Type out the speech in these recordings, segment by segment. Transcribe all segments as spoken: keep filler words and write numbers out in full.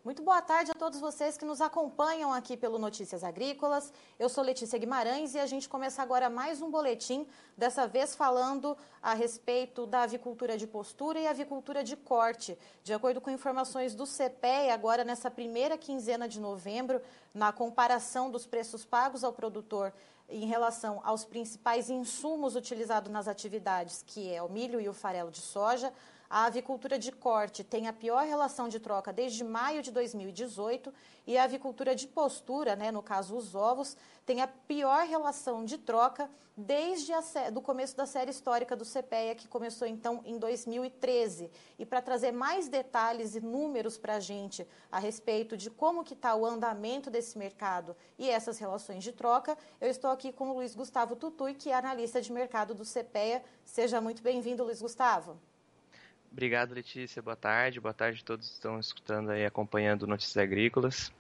Muito boa tarde a todos vocês que nos acompanham aqui pelo Notícias Agrícolas. Eu sou Letícia Guimarães e a gente começa agora mais um boletim, dessa vez falando a respeito da avicultura de postura e avicultura de corte. De acordo com informações do CEPEA, agora nessa primeira quinzena de novembro, na comparação dos preços pagos ao produtor em relação aos principais insumos utilizados nas atividades, que é o milho e o farelo de soja, a avicultura de corte tem a pior relação de troca desde maio de dois mil e dezoito e a avicultura de postura, né, no caso os ovos, tem a pior relação de troca desde o começo da série histórica do CEPEA, que começou então em dois mil e treze. E para trazer mais detalhes e números para a gente a respeito de como que está o andamento desse mercado e essas relações de troca, eu estou aqui com o Luiz Gustavo Tutui, que é analista de mercado do CEPEA. Seja muito bem-vindo, Luiz Gustavo. Obrigado, Letícia. Boa tarde. Boa tarde a todos que estão escutando e acompanhando Notícias Agrícolas.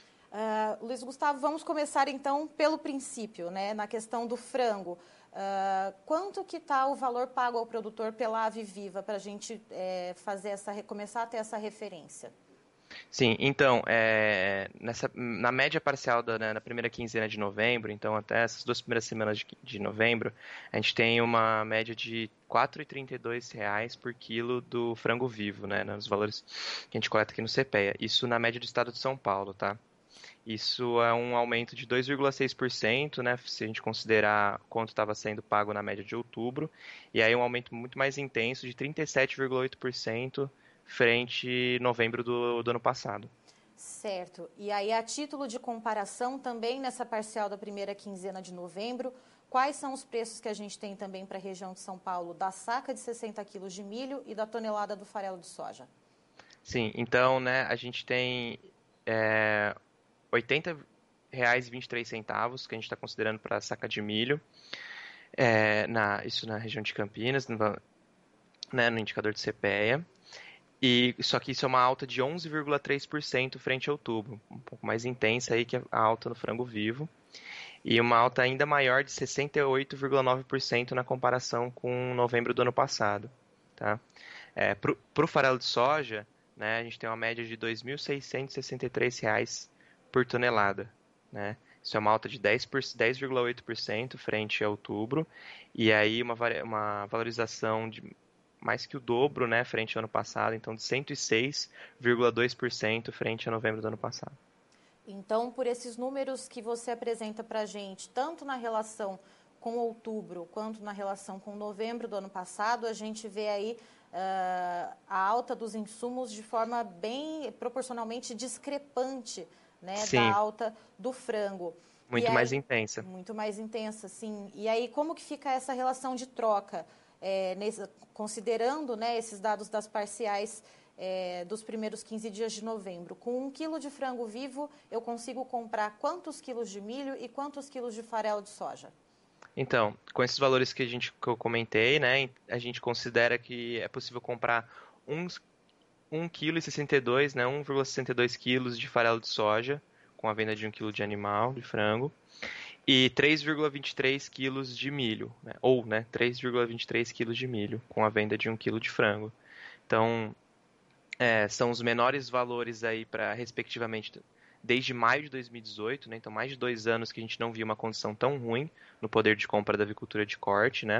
Uh, Luiz Gustavo, vamos começar então pelo princípio, né, na questão do frango. Uh, quanto que está o valor pago ao produtor pela Ave Viva para a gente é, fazer essa, começar a ter essa referência? Sim, então, é, nessa, na média parcial da, né, na primeira quinzena de novembro, então até essas duas primeiras semanas de, de novembro, a gente tem uma média de quatro reais e trinta e dois centavos por quilo do frango vivo, né, nos valores que a gente coleta aqui no CEPEA. Isso na média do estado de São Paulo, tá? Isso é um aumento de dois vírgula seis por cento, né, se a gente considerar quanto estava sendo pago na média de outubro, e aí um aumento muito mais intenso de trinta e sete vírgula oito por cento frente a novembro do, do ano passado. Certo. E aí, a título de comparação, também nessa parcial da primeira quinzena de novembro, quais são os preços que a gente tem também para a região de São Paulo da saca de sessenta quilos de milho e da tonelada do farelo de soja? Sim, então, né, a gente tem é, oitenta reais e vinte e três centavos que a gente está considerando para a saca de milho, é, na, isso na região de Campinas, no, né, no indicador de CEPEA. E só que isso é uma alta de onze vírgula três por cento frente a outubro, um pouco mais intensa aí que a alta no frango vivo, e uma alta ainda maior de sessenta e oito vírgula nove por cento na comparação com novembro do ano passado. Tá? É, para o farelo de soja, né, a gente tem uma média de dois mil seiscentos e sessenta e três reais por tonelada. Né? Isso é uma alta de dez vírgula oito por cento frente a outubro, e aí uma, uma valorização de mais que o dobro, né, frente ao ano passado, então de cento e seis vírgula dois por cento frente a novembro do ano passado. Então, por esses números que você apresenta para a gente, tanto na relação com outubro quanto na relação com novembro do ano passado, a gente vê aí uh, a alta dos insumos de forma bem proporcionalmente discrepante, né, da alta do frango. Muito aí, mais intensa. Muito mais intensa, sim. E aí, como que fica essa relação de troca? É, nesse, considerando, né, esses dados das parciais é, dos primeiros quinze dias de novembro, com um quilo de frango vivo, eu consigo comprar quantos quilos de milho e quantos quilos de farelo de soja? Então, com esses valores que, a gente, que eu comentei, né, a gente considera que é possível comprar uns um vírgula sessenta e dois kg, né, um vírgula sessenta e dois quilos de farelo de soja, com a venda de um quilo de animal, de frango, e três vírgula vinte e três quilos de milho, né? ou né, três vírgula vinte e três quilos de milho, com a venda de um quilo de frango. Então, é, são os menores valores aí para, respectivamente, desde maio de dois mil e dezoito, né? Então mais de dois anos que a gente não via uma condição tão ruim no poder de compra da avicultura de corte, né?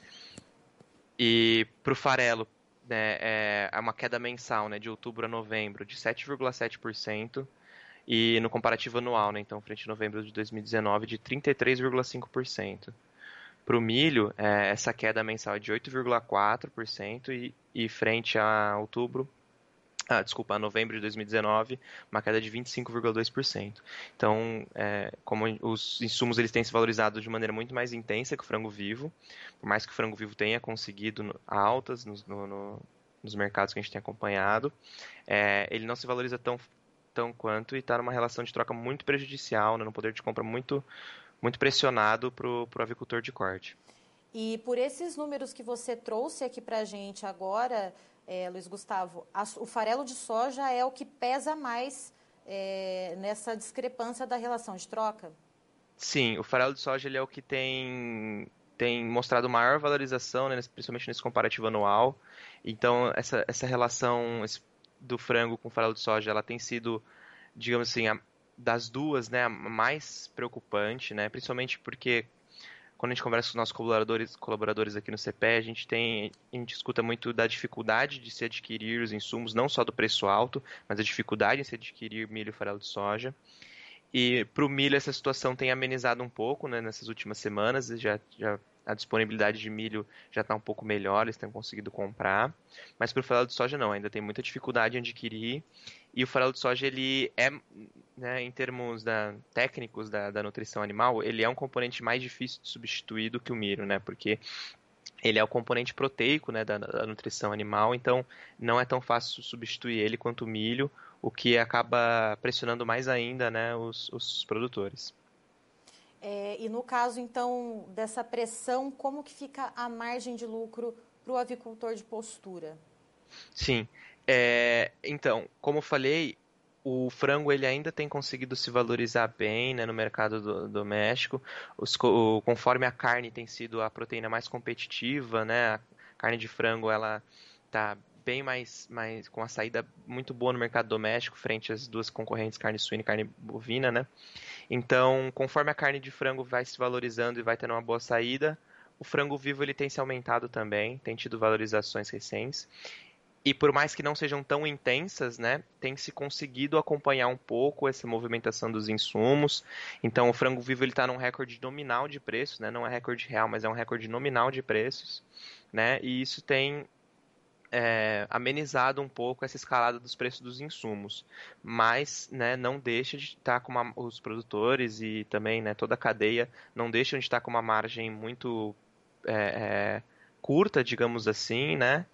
E para o farelo, né, é uma queda mensal, né, de outubro a novembro, de sete vírgula sete por cento, e no comparativo anual, né, então frente a novembro de dois mil e dezenove, de trinta e três vírgula cinco por cento. Para o milho, é, essa queda mensal é de oito vírgula quatro por cento e, e frente a outubro, ah, desculpa, a novembro de dois mil e dezenove, uma queda de vinte e cinco vírgula dois por cento. Então, é, como os insumos eles têm se valorizado de maneira muito mais intensa que o frango vivo, por mais que o frango vivo tenha conseguido altas no, no, no, nos mercados que a gente tem acompanhado, é, ele não se valoriza tão tão quanto e está numa relação de troca muito prejudicial, né, no poder de compra muito, muito pressionado para o avicultor de corte. E por esses números que você trouxe aqui para a gente agora, é, Luiz Gustavo, a, o farelo de soja é o que pesa mais é, nessa discrepância da relação de troca? Sim, o farelo de soja ele é o que tem, tem mostrado maior valorização, né, principalmente nesse comparativo anual. Então, essa, essa relação... Esse do frango com farelo de soja, ela tem sido, digamos assim, a, das duas, né, a mais preocupante, né, principalmente porque quando a gente conversa com os nossos colaboradores, colaboradores aqui no C P E, a gente tem, a gente escuta muito da dificuldade de se adquirir os insumos, não só do preço alto, mas a dificuldade em se adquirir milho e farelo de soja. E para o milho essa situação tem amenizado um pouco, né, nessas últimas semanas, já, já a disponibilidade de milho já está um pouco melhor, eles têm conseguido comprar. Mas para o farelo de soja não, ainda tem muita dificuldade em adquirir. E o farelo de soja, ele é, né, em termos da, técnicos da, da nutrição animal, ele é um componente mais difícil de substituir do que o milho, né? Porque ele é o componente proteico, né, da, da nutrição animal, então não é tão fácil substituir ele quanto o milho, o que acaba pressionando mais ainda, né, os, os produtores. É, e no caso, então, dessa pressão, como que fica a margem de lucro para o avicultor de postura? Sim. É, então, como eu falei, o frango ele ainda tem conseguido se valorizar bem, né, no mercado do- doméstico. Os co- o- conforme a carne tem sido a proteína mais competitiva, né, a carne de frango ela tá bem mais, mais com a saída muito boa no mercado doméstico frente às duas concorrentes, carne suína e carne bovina, né? Então, conforme a carne de frango vai se valorizando e vai tendo uma boa saída, o frango vivo ele tem se aumentado também, tem tido valorizações recentes. E por mais que não sejam tão intensas, né, tem se conseguido acompanhar um pouco essa movimentação dos insumos. Então, o frango vivo ele está num recorde nominal de preços, né, não é recorde real, mas é um recorde nominal de preços, né, e isso tem é, amenizado um pouco essa escalada dos preços dos insumos, mas, né, não deixa de estar com uma, os produtores e também, né, toda a cadeia não deixam de estar com uma margem muito é, é, curta, digamos assim, né?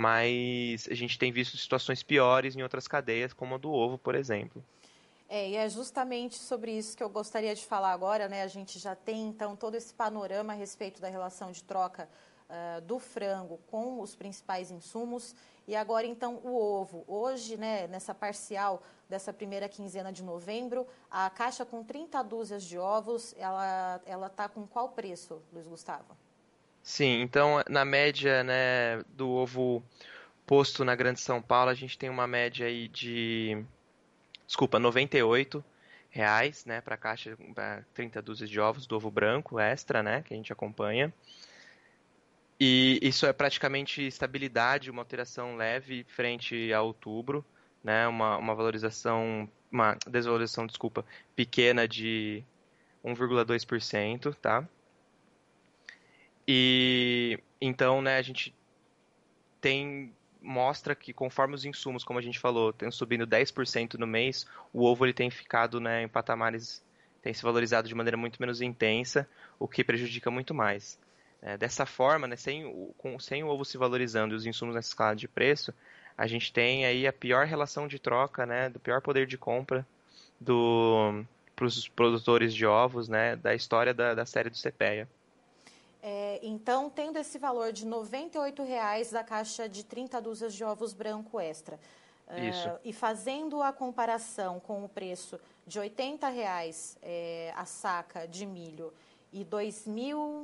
Mas a gente tem visto situações piores em outras cadeias, como a do ovo, por exemplo. É, e é justamente sobre isso que eu gostaria de falar agora, né? A gente já tem, então, todo esse panorama a respeito da relação de troca uh, do frango com os principais insumos. E agora, então, o ovo. Hoje, né, nessa parcial dessa primeira quinzena de novembro, a caixa com trinta dúzias de ovos, ela ela está com qual preço, Luiz Gustavo? Sim, então na média, né, do ovo posto na Grande São Paulo, a gente tem uma média aí de, desculpa, noventa e oito reais, né, para caixa, pra trinta dúzias de ovos do ovo branco extra, né, que a gente acompanha. E isso é praticamente estabilidade, uma alteração leve frente a outubro, né, uma, uma valorização, uma desvalorização, desculpa, pequena de um vírgula dois por cento, tá? E então, né, a gente tem mostra que conforme os insumos, como a gente falou, tem subindo dez por cento no mês, o ovo ele tem ficado, né, em patamares, tem se valorizado de maneira muito menos intensa, o que prejudica muito mais. É, dessa forma, né, sem, o, com, sem o ovo se valorizando e os insumos nessa escala de preço, a gente tem aí a pior relação de troca, né, do pior poder de compra do para os produtores de ovos, né, da história da, da série do CPEA. É, então, tendo esse valor de noventa e oito reais da caixa de trinta dúzias de ovos branco extra, Isso. uh, e fazendo a comparação com o preço de oitenta reais é, a saca de milho e dois mil,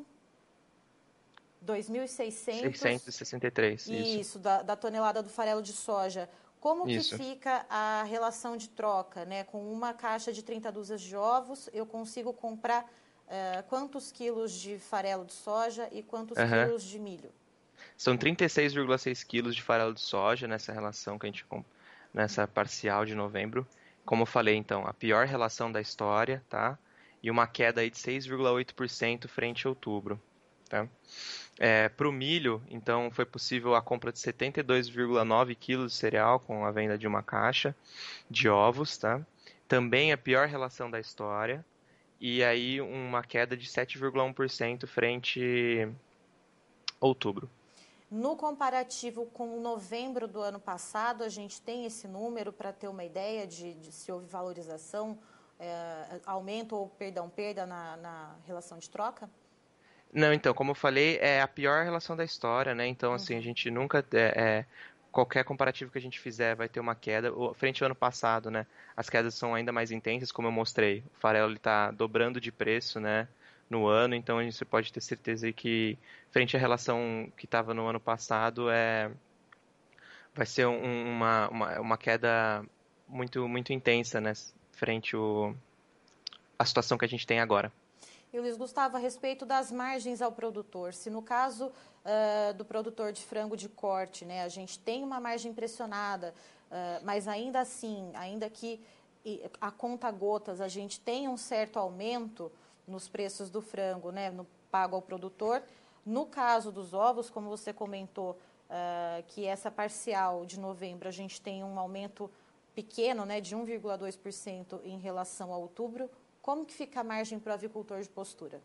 dois mil e seiscentos, seiscentos e sessenta e três, isso. isso, da, da tonelada do farelo de soja, como que Isso. fica a relação de troca, né? Com uma caixa de trinta dúzias de ovos, eu consigo comprar uh, quantos quilos de farelo de soja e quantos Aham. quilos de milho? São trinta e seis vírgula seis quilos de farelo de soja nessa relação que a gente com- nessa parcial de novembro. Como eu falei, então, a pior relação da história, tá? E uma queda aí de seis vírgula oito por cento frente a outubro, tá? É, para o milho, então, foi possível a compra de setenta e dois vírgula nove quilos de cereal com a venda de uma caixa de ovos, tá? Também a pior relação da história. E aí uma queda de sete vírgula um por cento frente a outubro. No comparativo com novembro do ano passado, a gente tem esse número para ter uma ideia de, de se houve valorização, é, aumento ou, perdão, perda na, na relação de troca? Não, então, como eu falei, é a pior relação da história, né? Então, assim, a Uhum. gente nunca. É, é, qualquer comparativo que a gente fizer vai ter uma queda. O- Frente ao ano passado, né? As quedas são ainda mais intensas, como eu mostrei. O farelo está dobrando de preço, né? No ano, então a gente pode ter certeza aí que, frente à relação que estava no ano passado, é, vai ser um- uma, uma, uma queda muito, muito intensa, né, frente o, à situação que a gente tem agora. E Luiz Gustavo, a respeito das margens ao produtor, se no caso uh, do produtor de frango de corte, né, a gente tem uma margem pressionada, uh, mas ainda assim, ainda que a conta gotas, a gente tem um certo aumento nos preços do frango, né, no pago ao produtor. No caso dos ovos, como você comentou, uh, que essa parcial de novembro a gente tem um aumento pequeno, né, de um vírgula dois por cento em relação a outubro. Como que fica a margem para o avicultor de postura?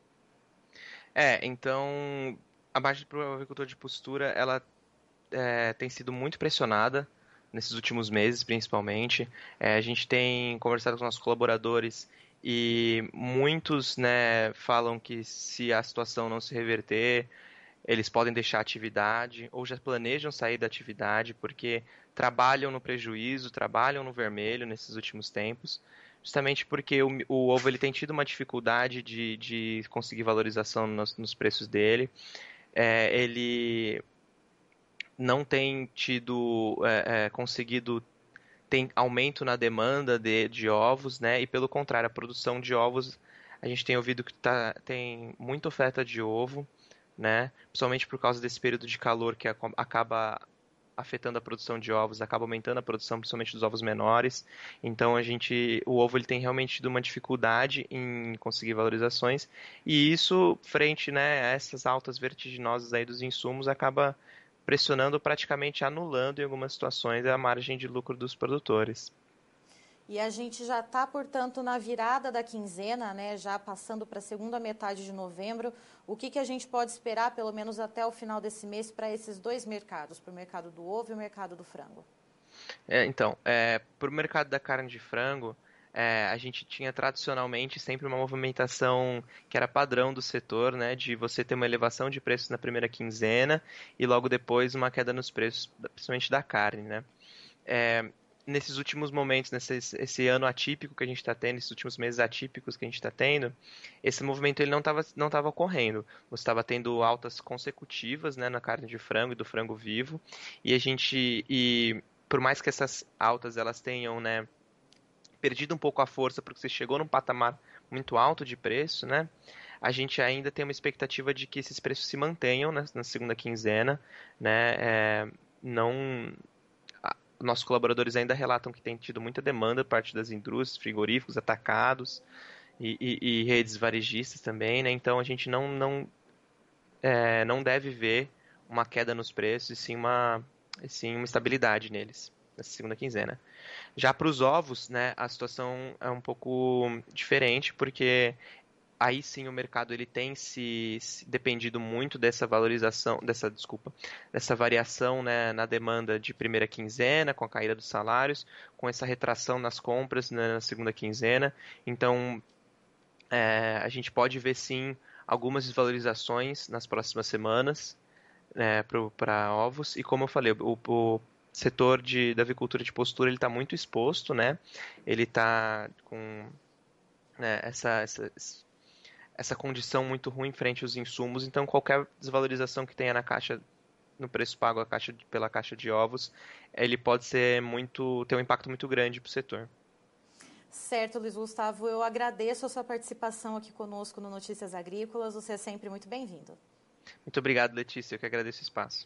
É, então a margem para o avicultor de postura, ela é, tem sido muito pressionada nesses últimos meses, principalmente. É, a gente tem conversado com nossos colaboradores e muitos, né, falam que se a situação não se reverter, eles podem deixar a atividade ou já planejam sair da atividade porque trabalham no prejuízo, trabalham no vermelho nesses últimos tempos, justamente porque o, o ovo ele tem tido uma dificuldade de, de conseguir valorização nos, nos preços dele. É, ele não tem tido é, é, conseguido tem aumento na demanda de, de ovos, né? E pelo contrário, a produção de ovos, a gente tem ouvido que tá, tem muita oferta de ovo, né? Principalmente por causa desse período de calor que acaba afetando a produção de ovos, acaba aumentando a produção, principalmente dos ovos menores. Então a gente, o ovo ele tem realmente tido uma dificuldade em conseguir valorizações e isso, frente, né, a essas altas vertiginosas aí dos insumos, acaba pressionando, praticamente anulando em algumas situações a margem de lucro dos produtores. E a gente já está, portanto, na virada da quinzena, né, já passando para a segunda metade de novembro. O que, que a gente pode esperar, pelo menos até o final desse mês, para esses dois mercados, para o mercado do ovo e o mercado do frango? É, então, é, para o mercado da carne de frango, é, a gente tinha tradicionalmente sempre uma movimentação que era padrão do setor, né, de você ter uma elevação de preços na primeira quinzena e logo depois uma queda nos preços, principalmente da carne, né? É, nesses últimos momentos, nesse esse ano atípico que a gente está tendo, esses últimos meses atípicos que a gente está tendo, esse movimento ele não estava não estava ocorrendo. Você estava tendo altas consecutivas, né, na carne de frango e do frango vivo, e a gente e por mais que essas altas elas tenham, né, perdido um pouco a força porque você chegou num patamar muito alto de preço, né? A gente ainda tem uma expectativa de que esses preços se mantenham na, na segunda quinzena, né? É, não nossos colaboradores ainda relatam que tem tido muita demanda por parte das indústrias, frigoríficos, atacados e, e, e redes varejistas também, né? Então a gente não, não, é, não deve ver uma queda nos preços e sim uma, e sim uma estabilidade neles nessa segunda quinzena. Já para os ovos, né, a situação é um pouco diferente porque aí sim o mercado ele tem se, se dependido muito dessa valorização, dessa, desculpa, dessa variação, né, na demanda de primeira quinzena, com a caída dos salários, com essa retração nas compras, né, na segunda quinzena. Então, é, a gente pode ver sim algumas desvalorizações nas próximas semanas, né, para ovos. E como eu falei, o, o setor de, da avicultura de postura ele está muito exposto, né? Ele está com, né, essa, essa essa condição muito ruim frente aos insumos, então qualquer desvalorização que tenha na caixa, no preço pago a caixa, pela caixa de ovos, ele pode ser muito, ter um impacto muito grande para o setor. Certo, Luiz Gustavo, eu agradeço a sua participação aqui conosco no Notícias Agrícolas, você é sempre muito bem-vindo. Muito obrigado, Letícia, eu que agradeço o espaço.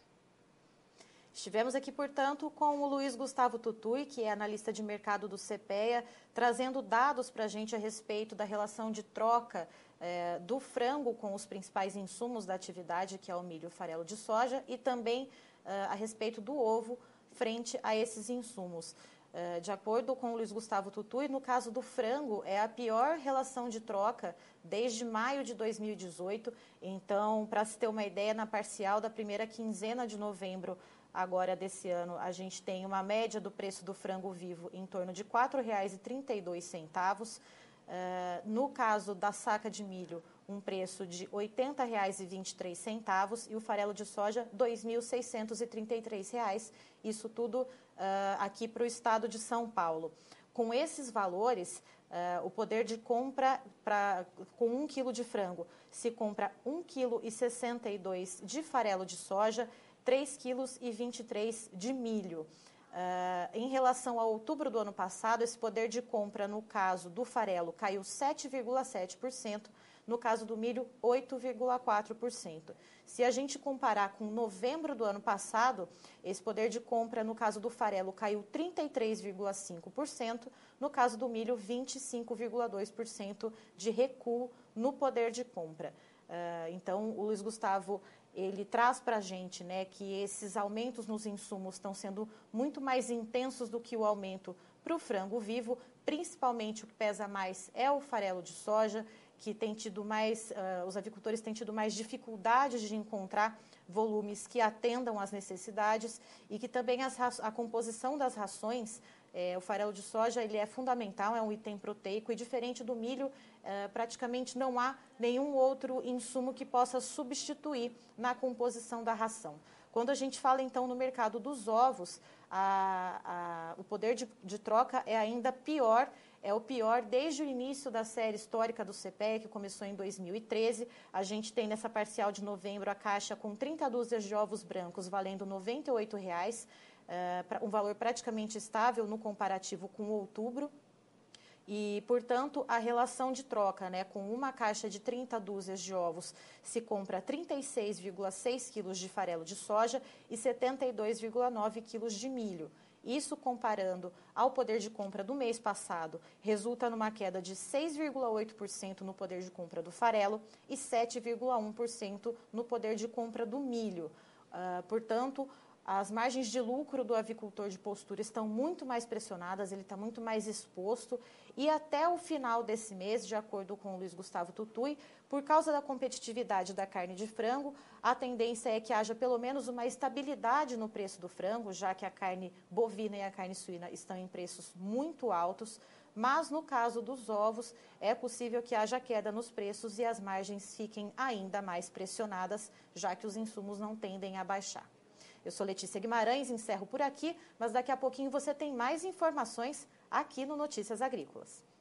Estivemos aqui, portanto, com o Luiz Gustavo Tutui, que é analista de mercado do CEPEA, trazendo dados para a gente a respeito da relação de troca eh, do frango com os principais insumos da atividade, que é o milho e o farelo de soja, e também eh, a respeito do ovo frente a esses insumos. Eh, de acordo com o Luiz Gustavo Tutui, no caso do frango, é a pior relação de troca desde maio de dois mil e dezoito. Então, para se ter uma ideia, na parcial da primeira quinzena de novembro, agora desse ano, a gente tem uma média do preço do frango vivo em torno de quatro reais e trinta e dois centavos. Uh, no caso da saca de milho, um preço de oitenta reais e vinte e três centavos e o farelo de soja, dois mil seiscentos e trinta e três reais. Isso tudo uh, aqui para o estado de São Paulo. Com esses valores, uh, o poder de compra pra, com um quilo de frango se compra um vírgula sessenta e dois quilos de farelo de soja três vírgula vinte e três quilos de milho. Uh, em relação a outubro do ano passado, esse poder de compra, no caso do farelo, caiu sete vírgula sete por cento, no caso do milho, oito vírgula quatro por cento. Se a gente comparar com novembro do ano passado, esse poder de compra, no caso do farelo, caiu trinta e três vírgula cinco por cento, no caso do milho, vinte e cinco vírgula dois por cento de recuo no poder de compra. Uh, então, o Luiz Gustavo, ele traz para a gente, né, que esses aumentos nos insumos estão sendo muito mais intensos do que o aumento para o frango vivo, principalmente o que pesa mais é o farelo de soja, que tem tido mais, uh, os avicultores têm tido mais dificuldades de encontrar volumes que atendam às necessidades e que também as, a composição das rações, é, o farelo de soja, ele é fundamental, é um item proteico e diferente do milho, é, praticamente não há nenhum outro insumo que possa substituir na composição da ração. Quando a gente fala, então, no mercado dos ovos, a, a, o poder de, de troca é ainda pior, é o pior desde o início da série histórica do C P E A, que começou em dois mil e treze. A gente tem nessa parcial de novembro a caixa com trinta dúzias de ovos brancos valendo noventa e oito reais, uh, um valor praticamente estável no comparativo com outubro. E, portanto, a relação de troca, né, com uma caixa de trinta dúzias de ovos, se compra trinta e seis vírgula seis quilos de farelo de soja e setenta e dois vírgula nove quilos de milho. Isso, comparando ao poder de compra do mês passado, resulta numa queda de seis vírgula oito por cento no poder de compra do farelo e sete vírgula um por cento no poder de compra do milho. Uh, portanto, as margens de lucro do avicultor de postura estão muito mais pressionadas, ele está muito mais exposto e até o final desse mês, de acordo com o Luiz Gustavo Tutui, por causa da competitividade da carne de frango, a tendência é que haja pelo menos uma estabilidade no preço do frango, já que a carne bovina e a carne suína estão em preços muito altos, mas no caso dos ovos é possível que haja queda nos preços e as margens fiquem ainda mais pressionadas, já que os insumos não tendem a baixar. Eu sou Letícia Guimarães, encerro por aqui, mas daqui a pouquinho você tem mais informações aqui no Notícias Agrícolas.